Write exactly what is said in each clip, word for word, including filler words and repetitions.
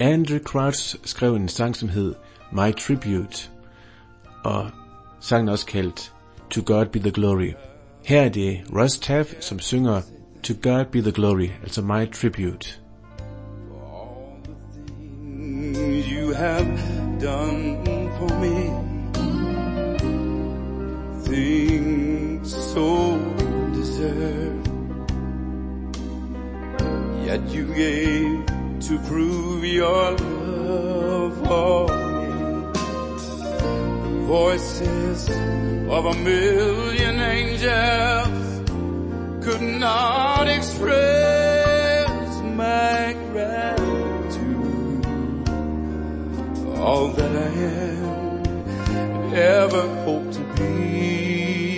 Andrew Crouch skrev en sang, som hed My Tribute, og sangen er også kaldt To God Be The Glory. Her er det Russ Taff, som synger To God Be The Glory, altså My Tribute. You have done for me things so deserved, yet you gave to prove your love for me. The voices of a million angels could not express my gratitude. All that I am, ever hope to be,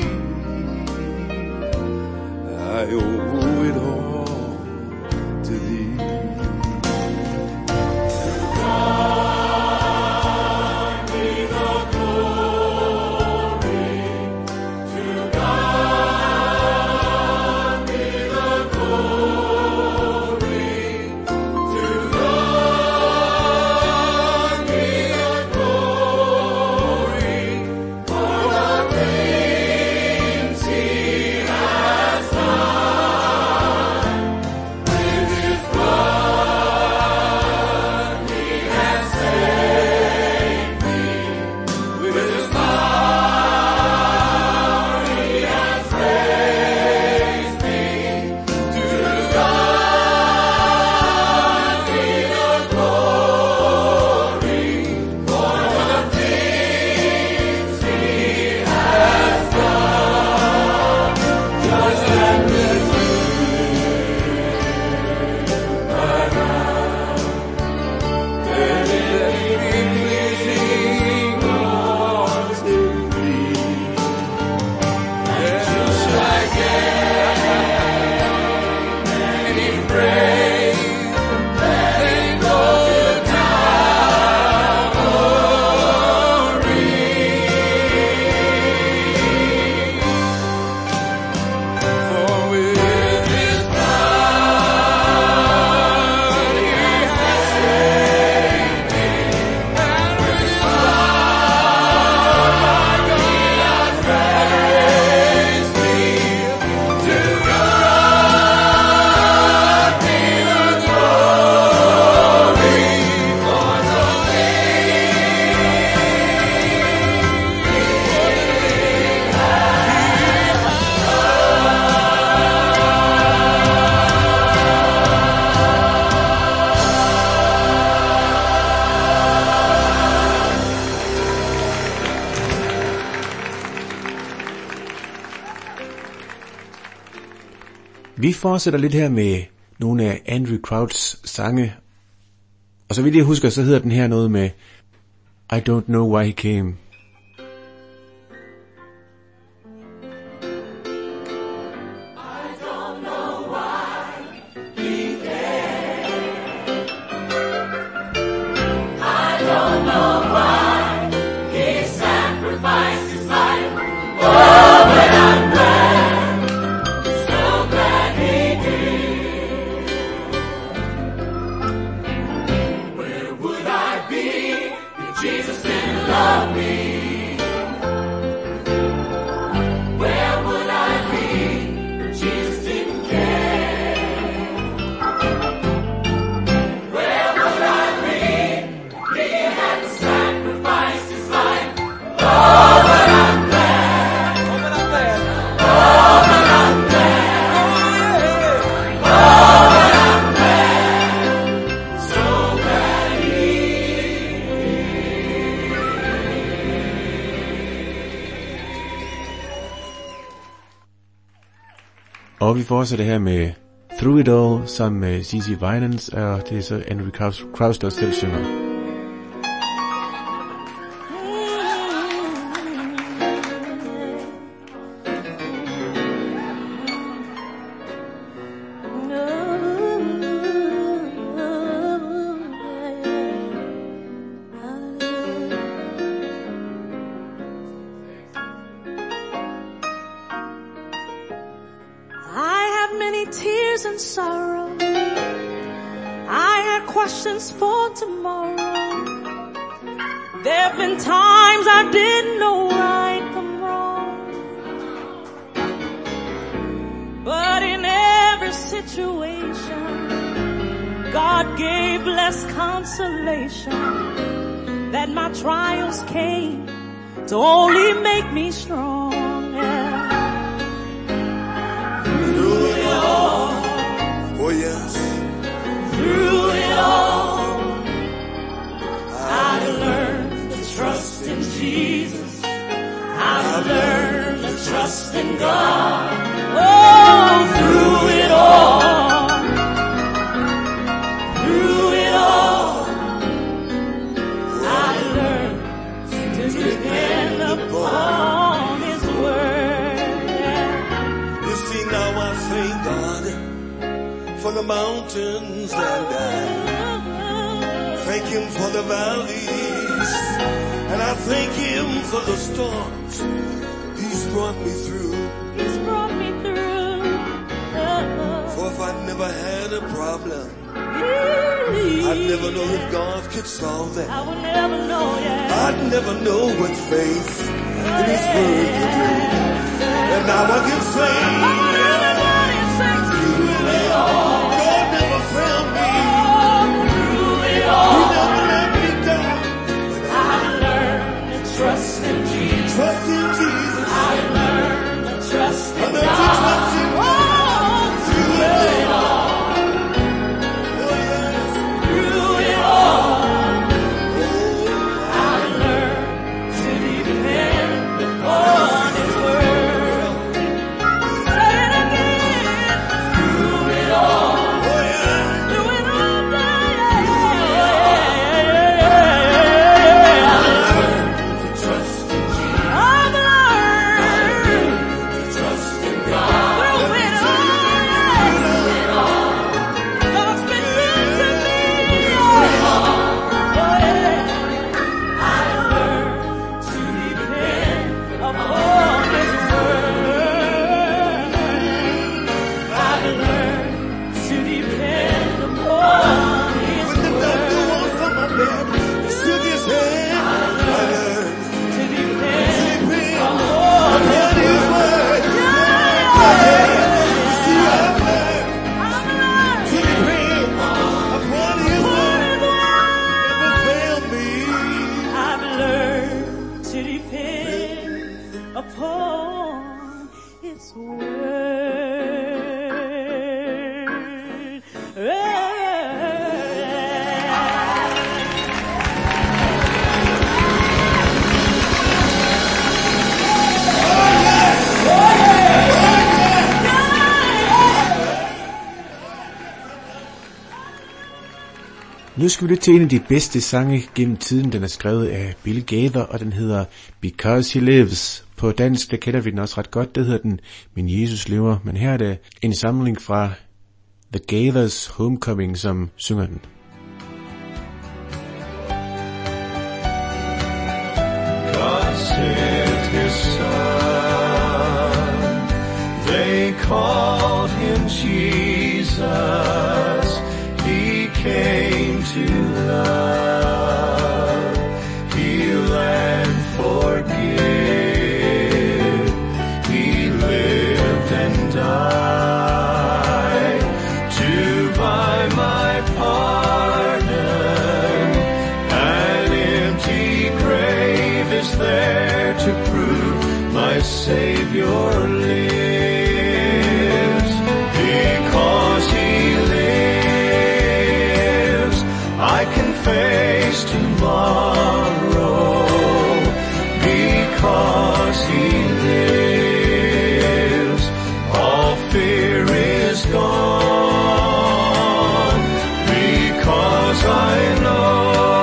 I owe it all to thee. To God be the glory, to God be the glory, to God be the glory for the things He has done. With His blood He has saved me. With His power He has raised me. To God be the glory for the things He has done. Just let me my mouth, let it be pleasing unto Thee. And just like any praise, let it go down glory. For with His blood He has saved me, and with His power my God has raised me. To God be the glory for the Vi fortsætter lidt her med nogle af Andrew Crouchs sange. Og så vidt jeg husker, så hedder den her noget med I don't know why he came. Where would I be if Jesus didn't love me? Where would I be if Jesus didn't care? Where would I be if He hadn't sacrificed His life? Oh, but I'm glad. Oh, but I'm glad. Oh, but I'm glad. Oh, but I'm glad. So glad He Og vi fortsætter her med Through It All sammen med C C Winans, og det er så Andrew Crouch, Crouch der selv synger. I have many tears and sorrow. I had questions for tomorrow. There have been times I didn't know right from wrong. But in every situation, God gave less consolation, that my trials came to only make me strong. Yeah. Through it all, Oh yes, through it all, I learned to trust in Jesus. I learned to trust in God. Oh, through it all, through it all, I learned to depend upon His word. you see now I thank God for the mountains and I thank Him for the valleys, and I thank Him for the storms He's brought me through. He's brought me through. For if I never had a problem, I'd never know if God could solve that. I would never know, yeah. I'd never know what faith in His word could do. And now I can say, through it all, God never failed me. Through it He all, never let me down. I learned to trust in Jesus. Trust in Jesus. I learned to trust I in learned to God. trust in God. Oh, through it all, Oh yes. through it all, I learned to depend upon His word. Say it again. Through it all, Oh yeah. through it all, yeah, yeah, yeah. To trust in Jesus. I've learned To trust in God. through it all, yeah. God's been good to me. Oh, yeah. I learned to depend upon His word. I've learned to depend upon His When the doctor word. walked from my bed, he shook his head. I learned To depend to depend upon upon His His word. word. You see, I've learned I've learned to depend upon His word. Never failed me. I've learned to depend upon His word. Nu skal vi lytte til en af de bedste sange gennem tiden. Den er skrevet af Bill Gaither, og den hedder Because He Lives. På dansk, der kender vi den også ret godt. Det hedder den Min Jesus lever. Men her er det en samling fra The Gaithers Homecoming, som synger den. God sent His Son. They called Him Jesus. He came to love, heal and forgive. He lived and died to buy my pardon. An empty grave is there to prove my Savior lives. Because He lives, I can face tomorrow. Because He lives, all fear is gone. Because I know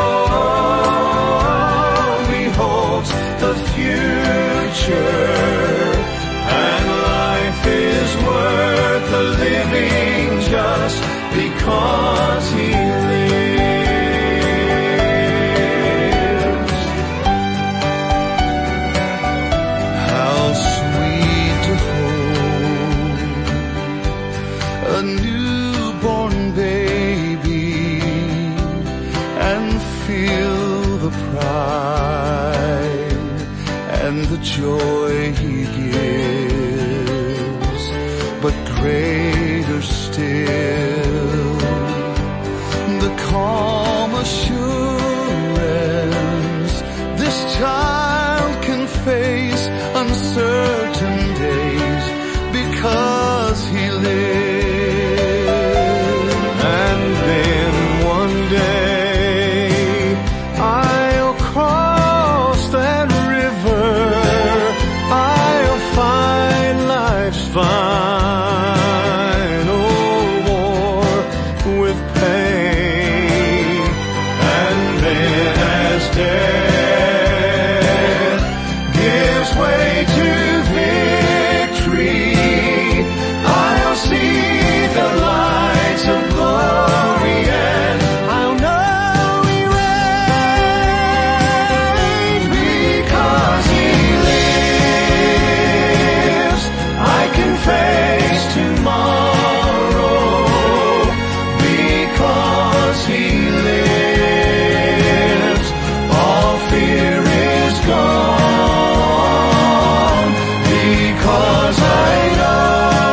He holds the future, and life is worth the living just because He lives. How sweet to hold a newborn baby joy he gives, but greater still, the calm assurance this child can face uncertain days because he lives. And then one day I'll cross that river, I'll find life's final war with pain. And then as death gives way to victory, I'll see the lights of glory, and I'll know he reigns. Because he lives, I can face tomorrow. Because he lives, all fear is gone. Because I know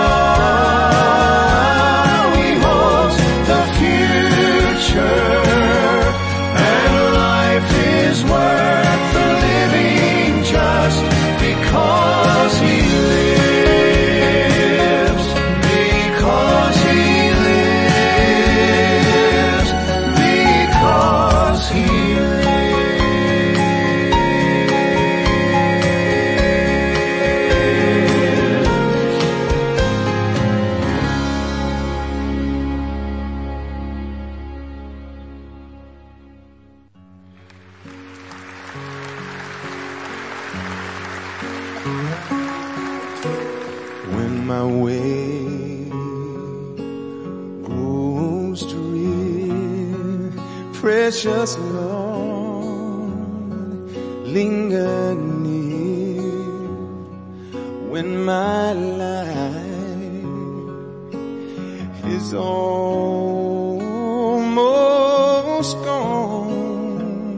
he holds the future, and life is worth the living just because he lives. Because he lives. Because he when my way grows drear, precious Lord, linger near. When my life is almost gone,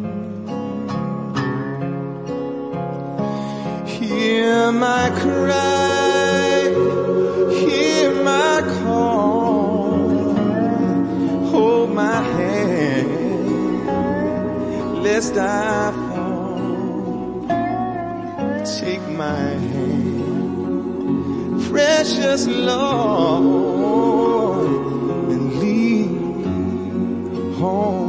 hear my cry, hear my call, hold my hand, lest I fall. Take my hand, precious Lord, and lead me home.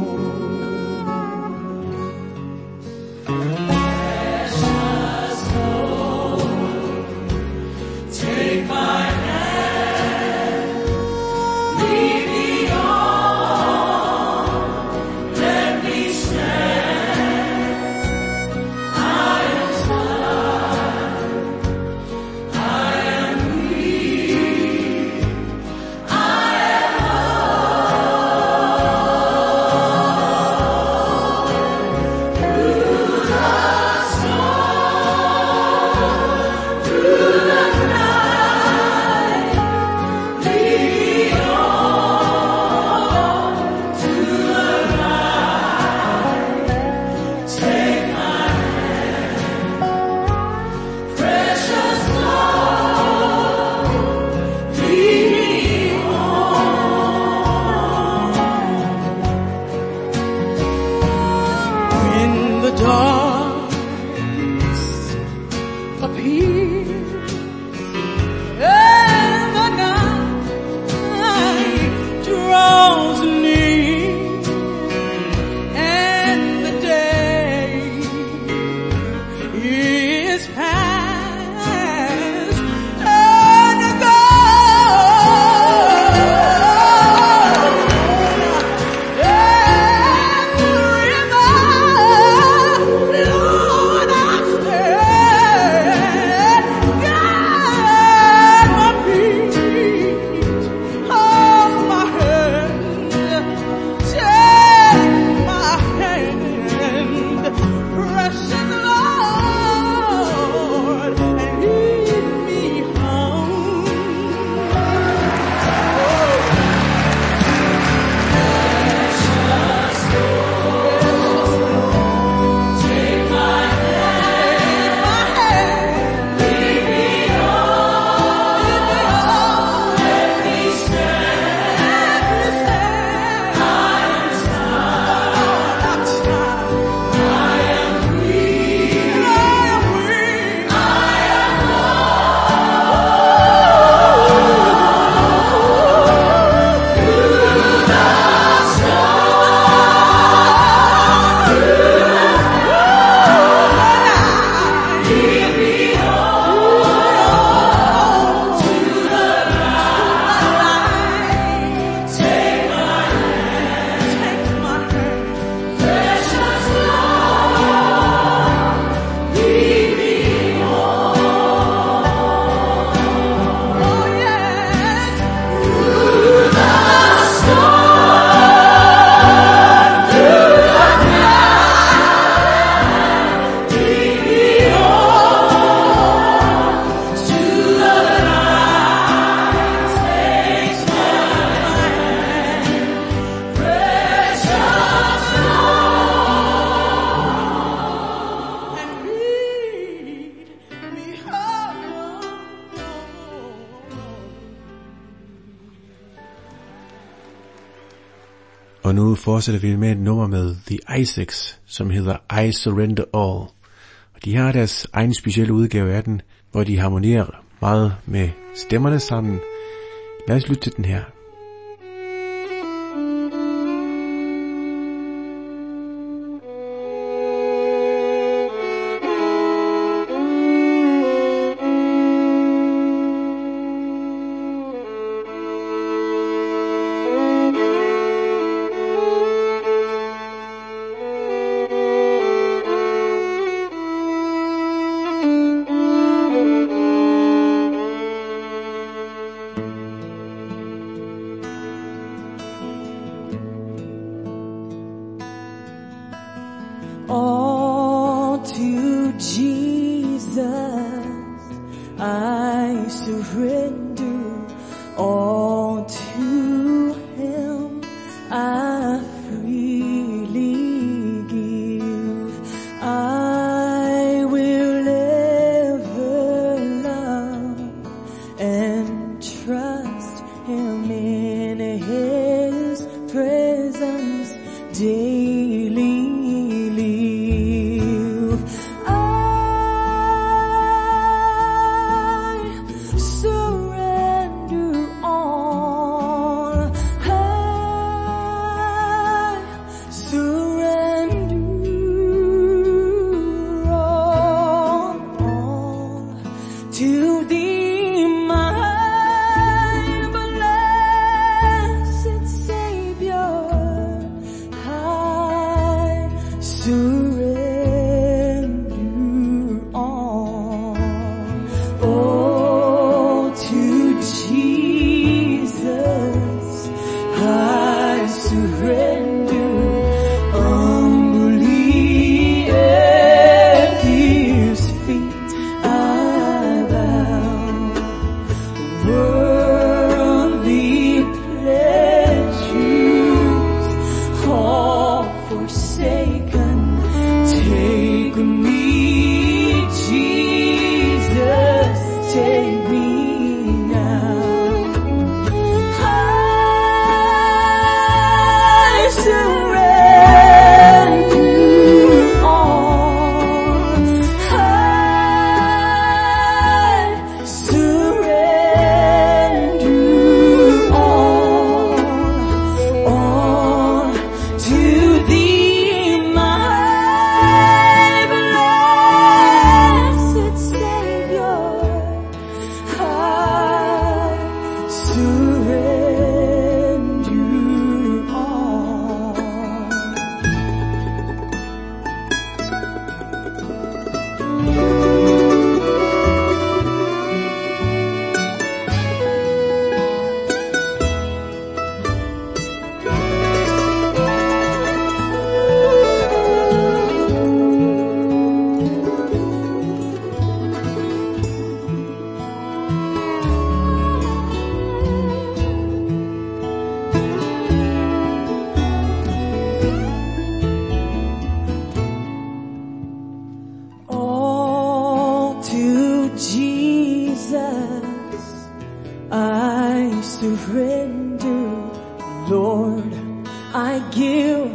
Og nu fortsætter vi med et nummer med The Isaacs, som hedder I Surrender All. Og de har deres egen specielle udgave af den, hvor de harmonerer meget med stemmerne sammen. Lad os lytte til den her. All to Jesus I surrender, all to Him I freely give. I will ever love and trust Him in His presence daily. Lord, I give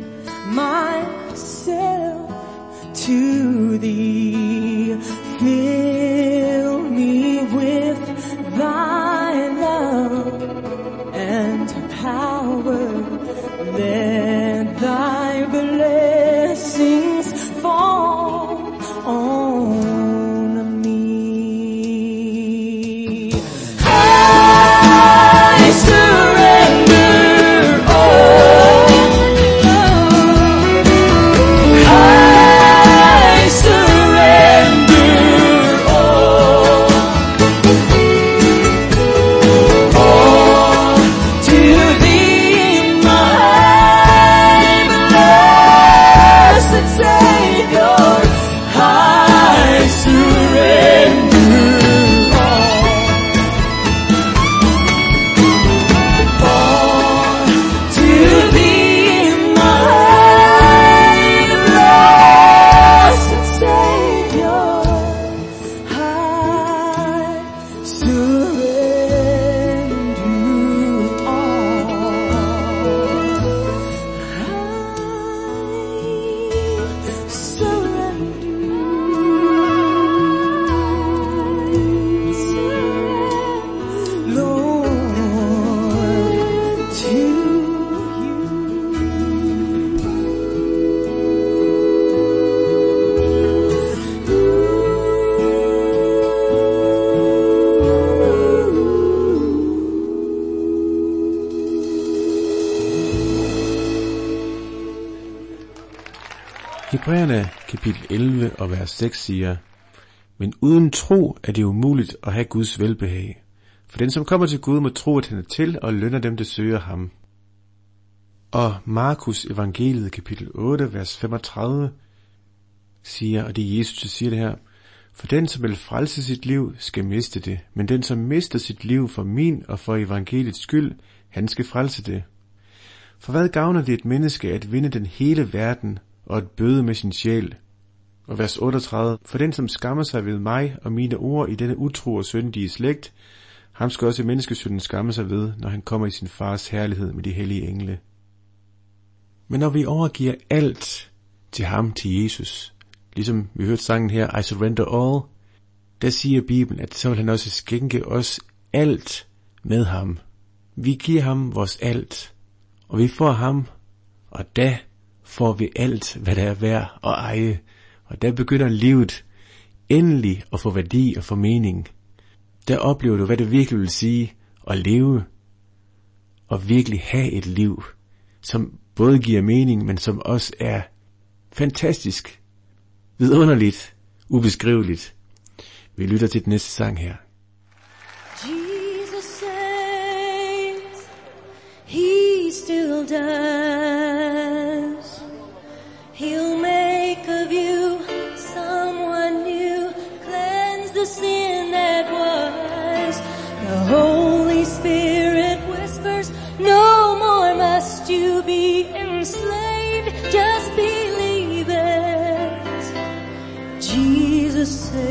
myself to Thee. Fill me with Thy love and power. Let Thy blessings fall on me. I surrender all. I surrender all. All to Thee, my Hebræerne kapitel elleve og vers seks siger, men uden tro er det umuligt at have Guds velbehag. For den, som kommer til Gud, må tro, at han er til og lønner dem, der søger ham. Og Markus evangeliet kapitel otte, vers femogtredive siger, og det er Jesus, der siger det her, for den, som vil frelse sit liv, skal miste det, men den, som mister sit liv for min og for evangeliets skyld, han skal frelse det. For hvad gavner det et menneske at vinde den hele verden og at bøde med sin sjæl? Og vers otteogtredive, for den, som skammer sig ved mig og mine ord i denne utro og syndige slægt, ham skal også menneskesynden skamme sig ved, når han kommer i sin fars herlighed med de hellige engle. Men når vi overgiver alt til ham, til Jesus, ligesom vi hørte sangen her, I surrender all, der siger Bibelen, at så vil han også skænke os alt med ham. Vi giver ham vores alt, og vi får ham, og da får vi alt, hvad der er værd at eje. Og der begynder livet endelig at få værdi og få mening. Der oplever du, hvad det virkelig vil sige at leve og virkelig have et liv, som både giver mening, men som også er fantastisk, vidunderligt, ubeskriveligt. Vi lytter til den næste sang her. Jesus saves, he still does. He'll make of you someone new, cleanse the sin that was. The Holy Spirit whispers, no more must you be enslaved, just believe it. Jesus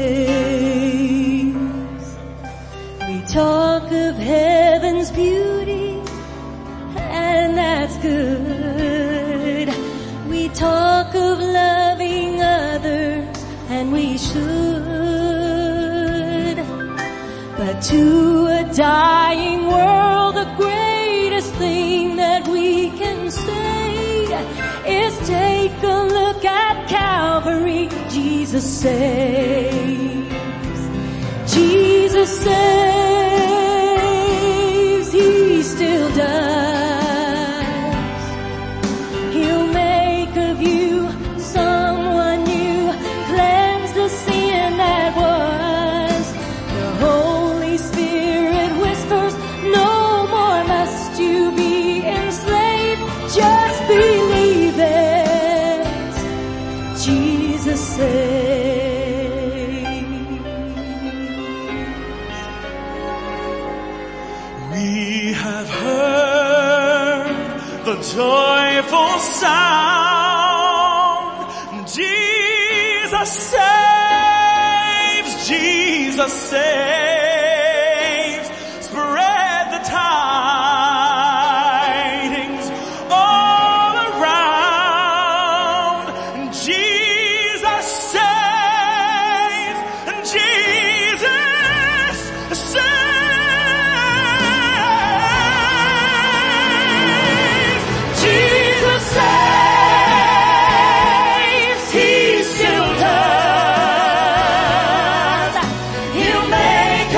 saves. We talk of heaven's beauty, and that's good. We talk of loving others, and we should. But to a dying world, the greatest thing that we can say is take a look at Calvary. Jesus saves. Jesus saves. He still does. He'll make of you someone new, cleanse the sin that was. The Holy Spirit whispers, no more must you be enslaved, just believe it. Jesus saves. We have heard the joyful sound. Jesus saves, Jesus saves. Spread the tidings all around. Jesus saves, Jesus saves. Jesus saves, he still does. He'll make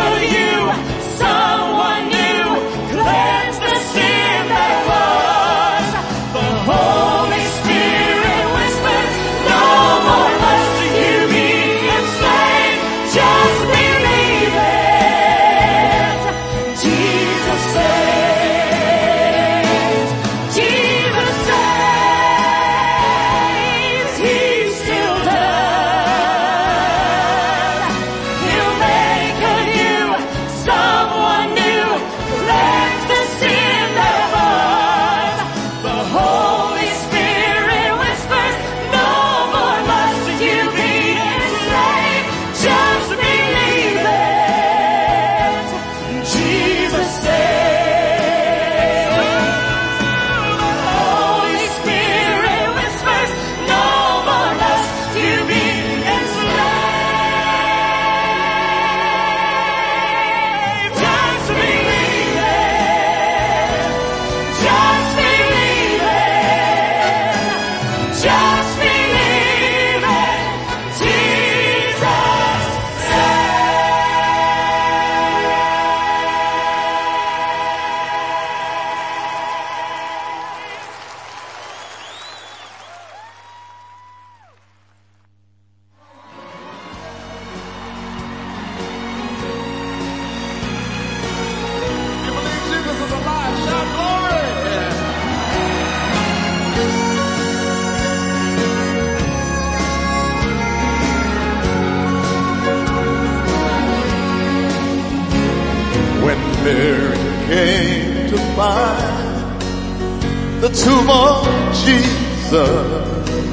the tomb of Jesus.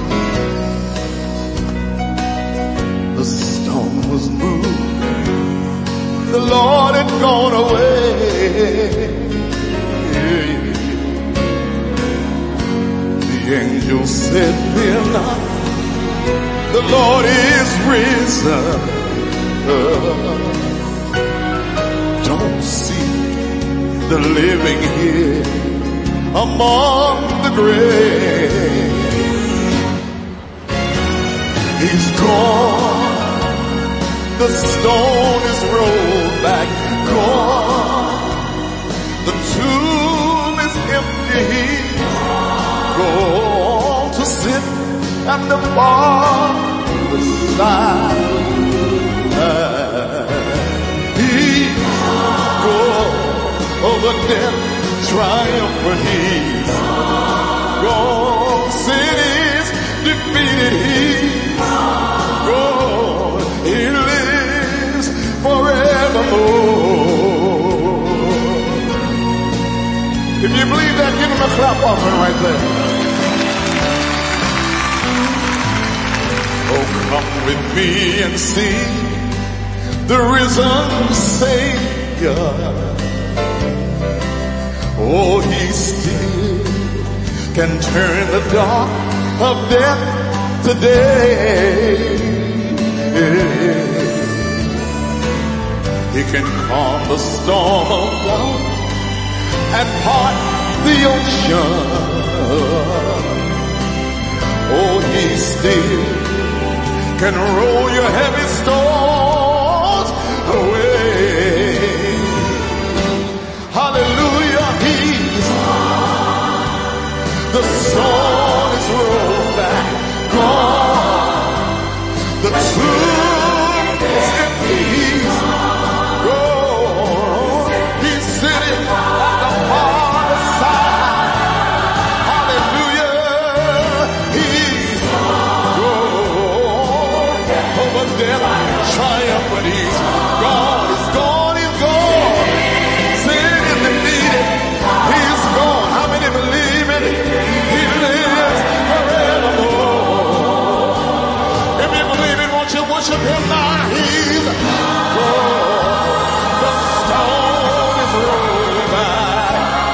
The stone was moved, the Lord had gone away. The angel said, fear not, the Lord is risen. Don't see the living here among the grave. He's gone, the stone is rolled back, gone, the tomb is empty. He's gone to sit at the Father's side. He's gone over death, triumphant. He's gone, sin is defeated. He's gone, he lives forevermore. If you believe that, give him a clap offering right there. Oh, come with me and see the risen Savior. Oh, he still can turn the dark of death to day. He can calm the storm of love and part the ocean. Oh, he still can roll your heavy stones away. Hallelujah, he's the stone is rolled back, gone. The tomb is empty, he's gone. He's sitting at the Father's side. Hallelujah, he's gone. Over death, triumphant, he's gone, he's gone, he's gone. Sin is defeated, he's gone. How many believe it? He lives forevermore. If you believe it, won't you worship him now? He's gone. The stone is rolled back.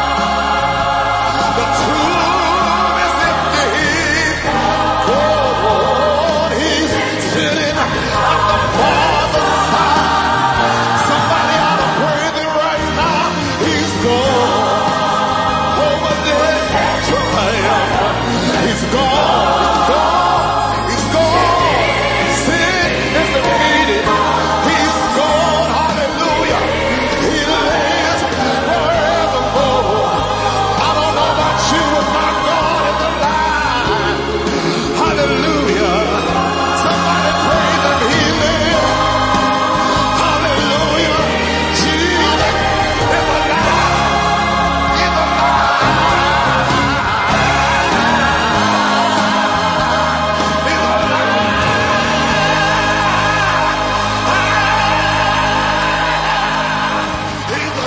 The tomb is empty. He's gone. He's sitting at the Father's side. Somebody ought to praise him right now. He's gone. Over death, triumph. He's gone. He's gone. He's gone. Sin is defeated. He's gone. Hallelujah. He lives forevermore. I don't know about you, but my God is alive. Hallelujah. Somebody praise him. He lives. Hallelujah. Jesus is alive. He's alive. He's alive. He's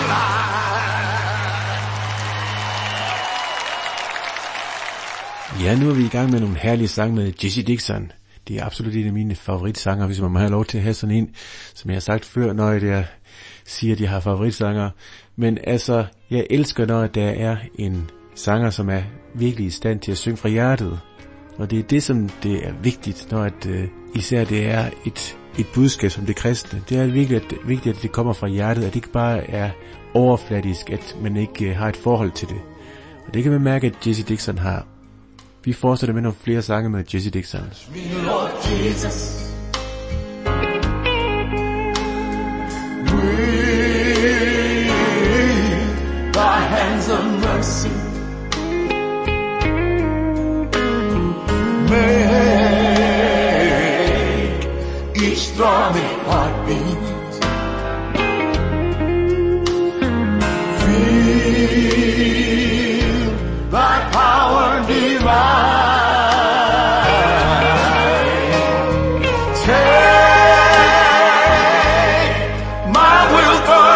alive. Ja, nu er vi i gang med nogle herlige sange med Jesse Dixon. Det er absolut en af mine favoritsanger, hvis man må have lov til at have sådan en, som jeg har sagt før, når jeg siger, at jeg har favoritsanger. Men altså, jeg elsker, når der er en sanger, som er virkelig i stand til at synge fra hjertet. Og det er det, som det er vigtigt, når at, uh, især det er et, et budskab som det kristne. Det er virkelig at, vigtigt, at det kommer fra hjertet, at det ikke bare er overfladisk, at man ikke uh, har et forhold til det. Og det kan man mærke, at Jesse Dixon har. Vi fortsætter med nogle flere sange med Jesse Dixon. Me, Lord Jesus, with thy hands of mercy, make each throbbing heartbeat feel thy power divine. Take my will for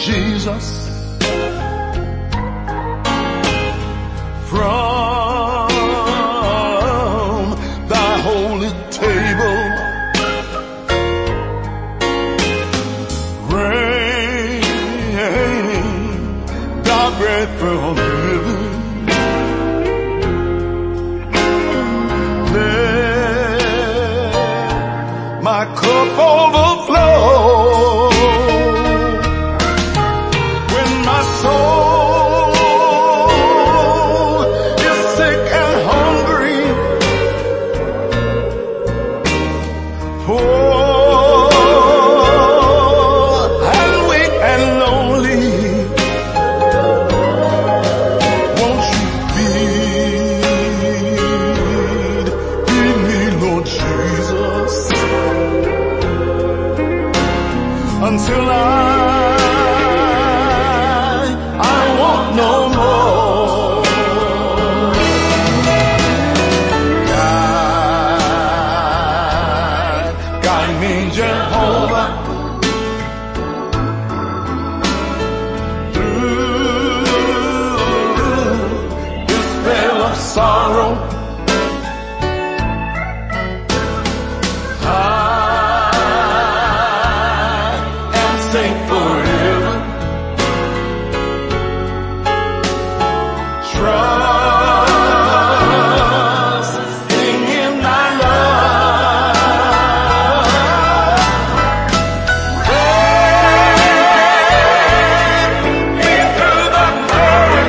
Jesus, from thy holy table. Rain, thy bread from heaven. Let my cup overflow. When my soul is sick and hungry, poor and weak and lonely, won't you feed, feed me, Lord Jesus, until I, I want no more. Guide, guide me, Jehovah, through this vale of sorrow. Saint forever, trusting in thy love. Take me through the mud,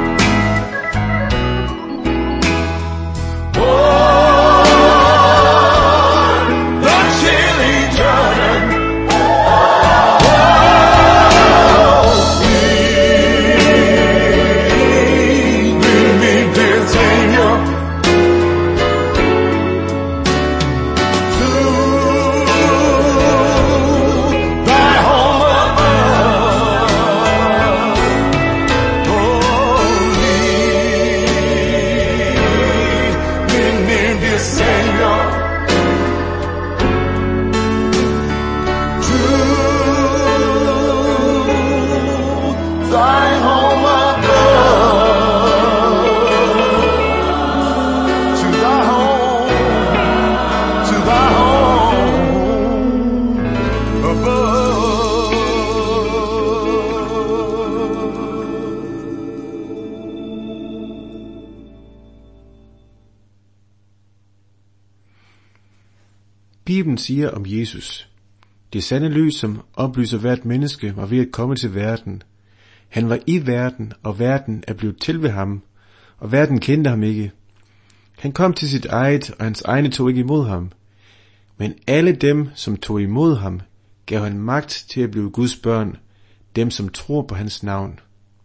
o'er the chilly Jordan. Bibelen siger om Jesus: Det sande lys, som oplyser hvert menneske, var ved at komme til verden. Han var i verden, og verden er blevet til ved ham, og verden kendte ham ikke. Han kom til sit eget, og hans egne tog ikke imod ham. Men alle dem, som tog imod ham, gav han magt til at blive Guds børn, dem som tror på hans navn.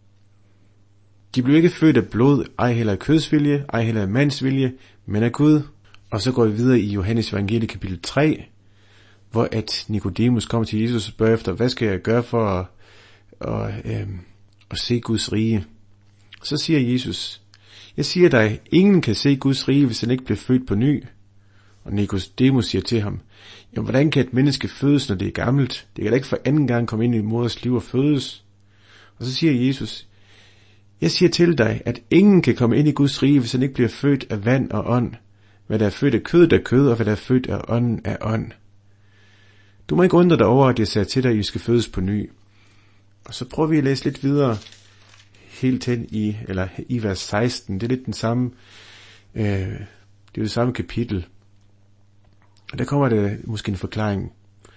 De blev ikke født af blod, ej heller af kødsvilje, ej heller af mandsvilje, men af Gud. Og så går vi videre i Johannes evangeliet kapitel tre, hvor at Nikodemus kommer til Jesus og spørger efter, hvad skal jeg gøre for at, at, øh, at se Guds rige? Så siger Jesus: Jeg siger dig, ingen kan se Guds rige, hvis han ikke bliver født på ny. Og Nikodemus siger til ham: Jamen, hvordan kan et menneske fødes, når det er gammelt? Det kan da ikke for anden gang komme ind i moders liv og fødes. Og så siger Jesus: Jeg siger til dig, at ingen kan komme ind i Guds rige, hvis han ikke bliver født af vand og ånd. Hvad der er født af kød, er kød, og hvad der er født af ånden, er ånd. Du må ikke undre dig over, at jeg sagde til dig, at I skal fødes på ny. Og så prøver vi at læse lidt videre, helt hen i, eller i vers seksten. Det er lidt den samme, øh, det er det samme kapitel. Og der kommer der måske en forklaring.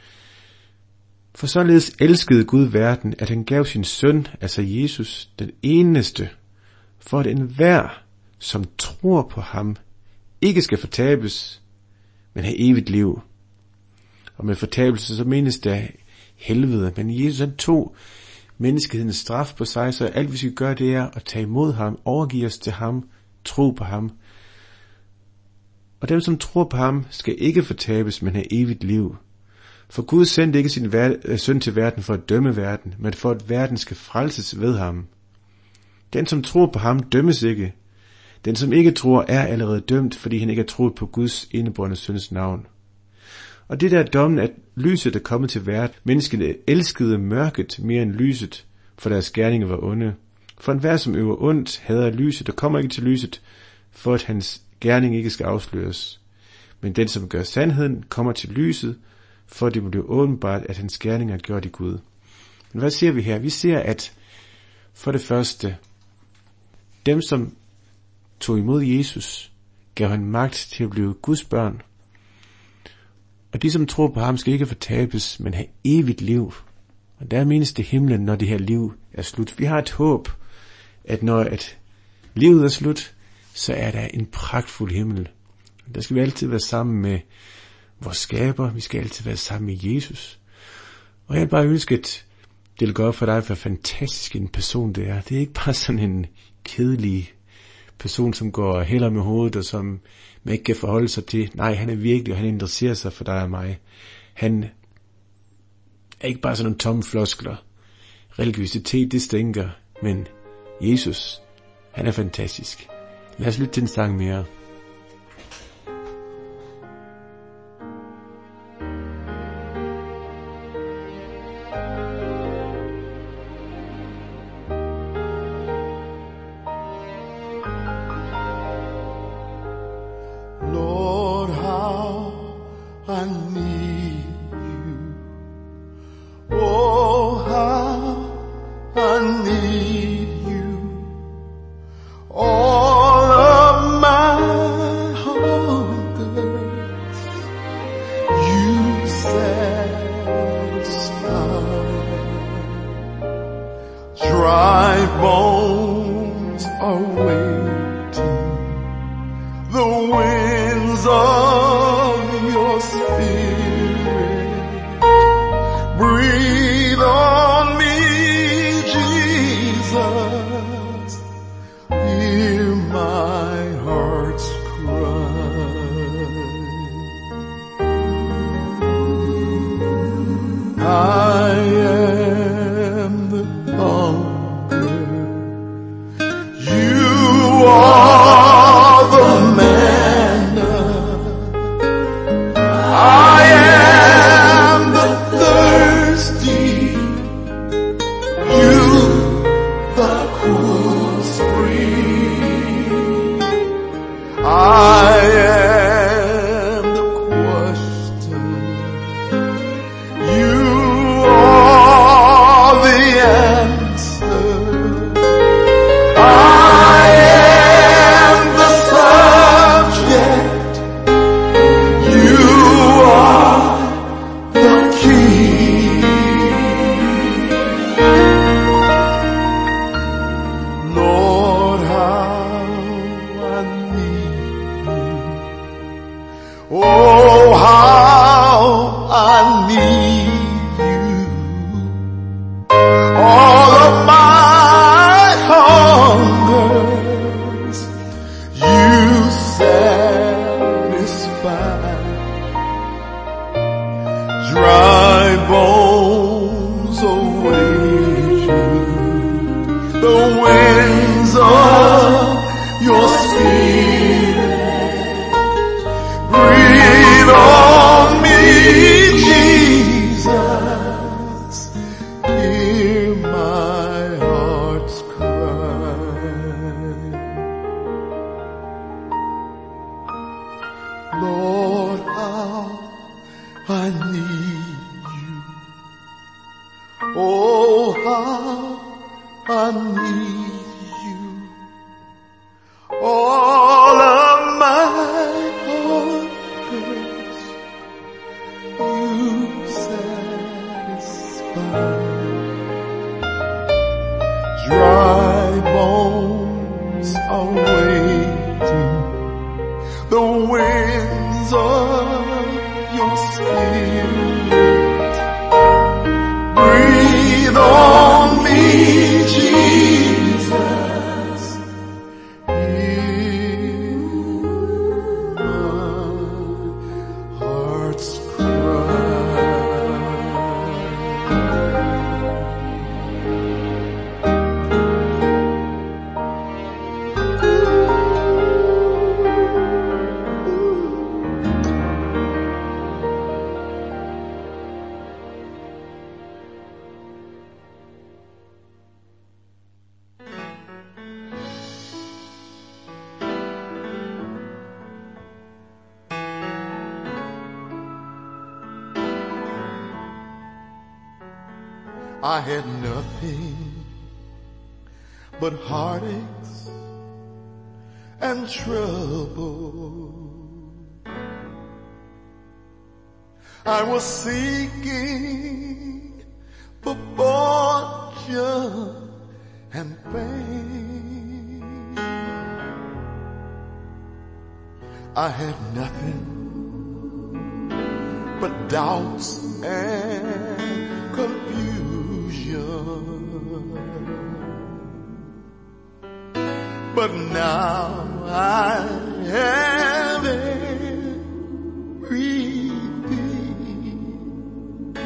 For således elskede Gud verden, at han gav sin søn, altså Jesus, den eneste, for at enhver, som tror på ham, ikke skal fortabes, men have evigt liv. Og med fortabelse, så menes der helvede. Men Jesus, han tog menneskehedens straf på sig, så alt vi skal gøre, det er at tage imod ham, overgive os til ham, tro på ham. Og dem, som tror på ham, skal ikke fortabes, men have evigt liv. For Gud sendte ikke sin ver- søn til verden for at dømme verden, men for at verden skal frelses ved ham. Den, som tror på ham, dømmes ikke. Den, som ikke tror, er allerede dømt, fordi han ikke har troet på Guds enebårne søns navn. Og det der er dommen, at lyset er kommet til verden. Menneskene elskede mørket mere end lyset, for deres gerninger var onde. For enhver, som øver ondt, hader lyset og kommer ikke til lyset, for at hans gerning ikke skal afsløres. Men den, som gør sandheden, kommer til lyset, for at det bliver åbenbart, at hans gerninger er gjort i Gud. Men hvad ser vi her? Vi ser, at for det første, dem, som tog imod Jesus, gav han magt til at blive Guds børn. Og de, som tror på ham, skal ikke fortabes, men have evigt liv. Og der menes det himlen, når det her liv er slut. Vi har et håb, at når at livet er slut, så er der en pragtfuld himmel. Der skal vi altid være sammen med vores skaber. Vi skal altid være sammen med Jesus. Og jeg vil bare ønske, at det vil gå op for dig, hvor fantastisk en person det er. Det er ikke bare sådan en kedelig person, som går heller med hovedet, og som man ikke kan forholde sig til. Nej, han er virkelig, og han interesserer sig for dig og mig. Han er ikke bare sådan nogle tomme floskler. Religiøsitet, det stinker, men Jesus, han er fantastisk. Lad os lytte til en sang mere. Lord, how I need you. Oh, how I need you. All of my hungers you satisfy. Dry bones are waiting. The winds of your spirit breathe on me, Jesus. Hear my heart's cry. I am the hunger. You are the manna. I am the thirsty. You the cool spring. I am the question. You are the answer. I am the subject. You are the key. Lord, how I need you. Oh, how I need you. All of my hungers you satisfy. Dry bones await you. The winds of your spirit breathe on me, Jesus. Hear my heart's cry. Lord, how I need you. Oh, how I need you. All of my hungers you satisfy. Dry bones are waiting. The winds of your spirit breathe on me, Jesus. I had nothing but heartaches and trouble. I was seeking for fortune and fame. I had nothing but doubts and confusion. But now I have everything.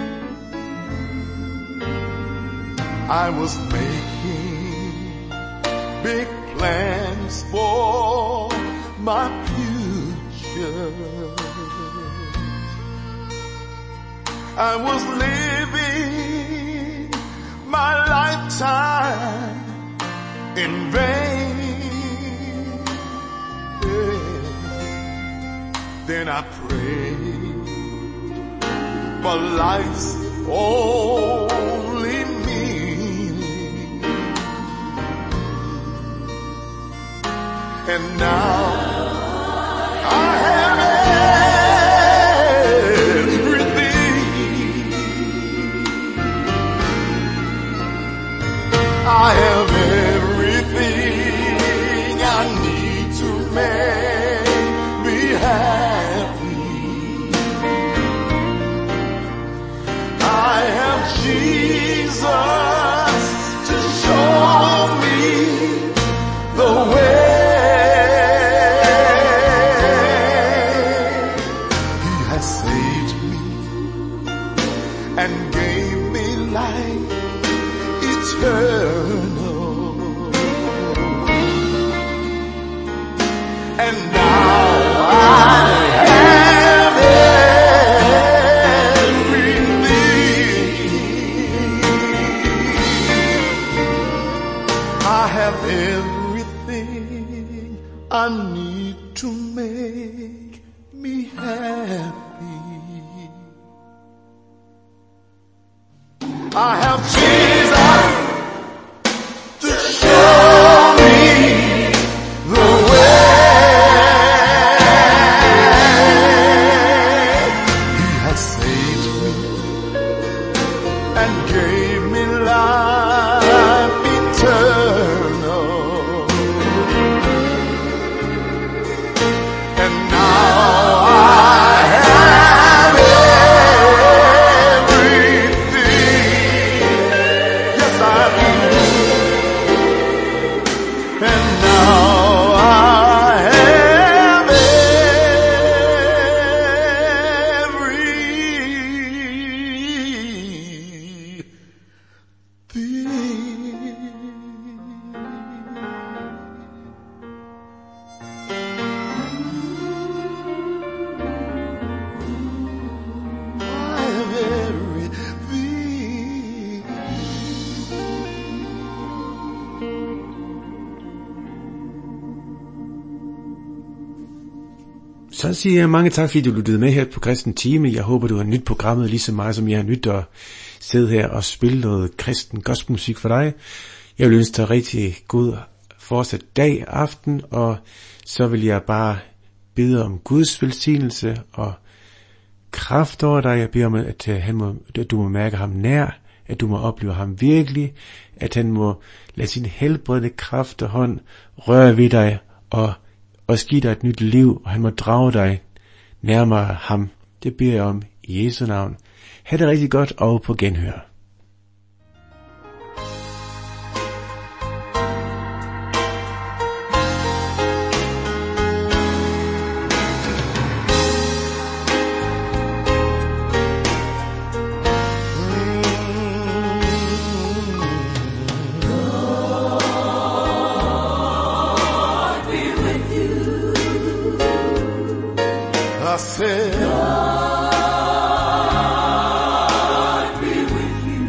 I was making big plans for my future. I was living my lifetime in vain. Then I prayed for life's only meaning. And now I have everything. I have everything I need to make me happy. I have Jesus to show me the way. He has saved me and gave me life eternal. And now I have everything. I have everything I need to make me happy. I have Jesus to show me the way. He has saved me and gave me life eternal. And now I have everything. Yes, I do. And now I have Så siger jeg mange tak, fordi du lyttede med her på Kristen Time. Jeg håber, du har nydt programmet lige så meget, som jeg har nydt at sidde her og spille noget kristen gospelmusik for dig. Jeg vil ønske dig rigtig god fortsat dag, aften, og så vil jeg bare bede om Guds velsignelse og kraft over dig. Jeg beder om, at, han må, at du må mærke ham nær, at du må opleve ham virkelig, at han må lade sin helbredende kraft og hånd røre ved dig og og give dig et nyt liv, og han må drage dig nærmere ham. Det beder jeg om i Jesu navn. Ha' det rigtig godt og på genhør. I said, God be with you.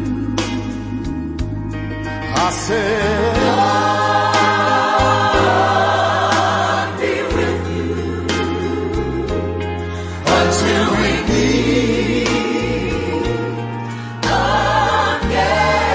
I said, God be with you. Until we meet again.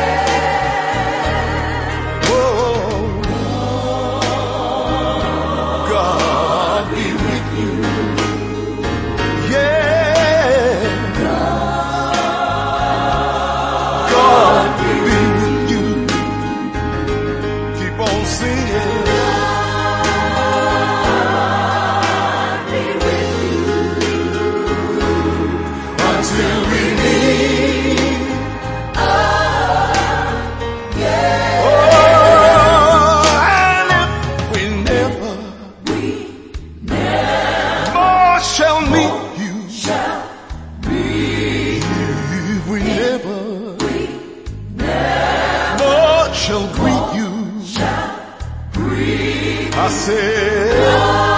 shall greet you. I said,